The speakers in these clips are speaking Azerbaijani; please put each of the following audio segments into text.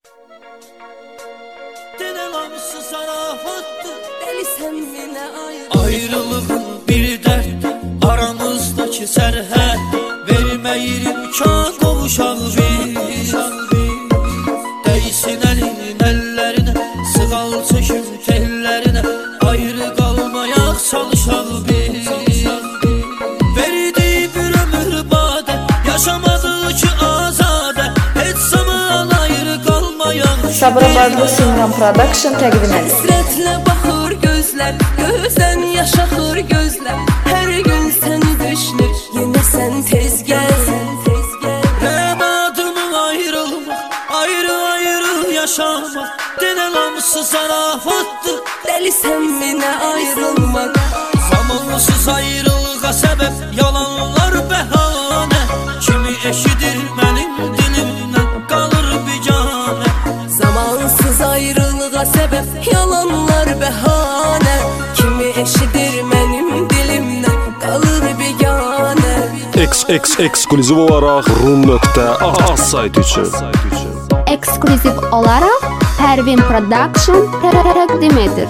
Denelamsı zarafattı, Deli sen yine ayrılığın bir dert, aramızdaki sərhəd, verməyir imkan qovuşaq biz. Dəysin əlin əllərinə, sığal çəkim tellərinə, ayrı qalmayaq çalışaq biz. Verdi bir ömür badə, yaşamadı ki azadə, heç zaman ayrı qalmayaq. Sabirabadlı Simran Production təqdim edir. Həsrətlə baxır gözlər, gözdən yaşaxır gözlər. Hər gün səni düşünür, yenə sən tez gəl. Rəmadımı ayrılmaq, ayrı yaşamaq, denelamsı zarafatdı, Deli sən minə ayrılmaq. zamansız ayrılığa səbəb yalanlar bəhanə. Kimi eşidir mənim dilimdən qalır biganə. Zamansız ayrılığa səbəb yalanlar bəhanə. Kimi eşidir mənim dilimdən qalır biganə. Eksklüziv olaraq rum.az saytı üçün. Ekskluziv olaraq Pervin Production təqdim edir.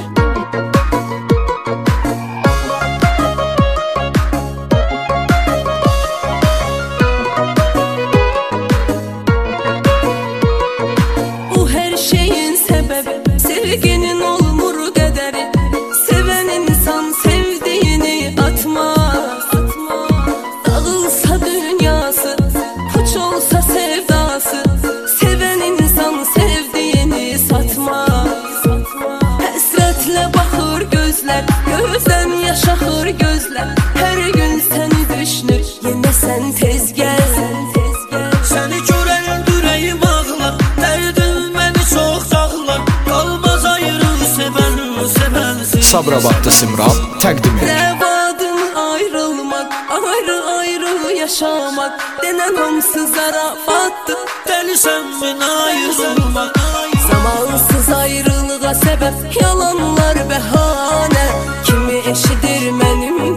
Bu hər şeyin səbəbi sevginin olmur qədəri. Sevən insan sevdiğini atmaz. Dağılsa dünyası, puç olsa sevdası, sevən insan sevdiğini satmaz. Həsrətlə baxır gözlər, gözdən yaşaxır gözlər. Hər gün səni düşünür, yenə sən tez gəl. Səni görən ürəyim ağlar, dərdin məni çox dağlar. Qalmaz ayrı sevən Sabirabadlı Simran təqdim edir. Rəvadın ayrılmaq, ayrı yaşamaq, denən hamısı zarafatdır. Dəli sən minə ayrılmaq. Zamansız ayrılığa səbəb yalanlar bəhanə. Kimi eşidir mənim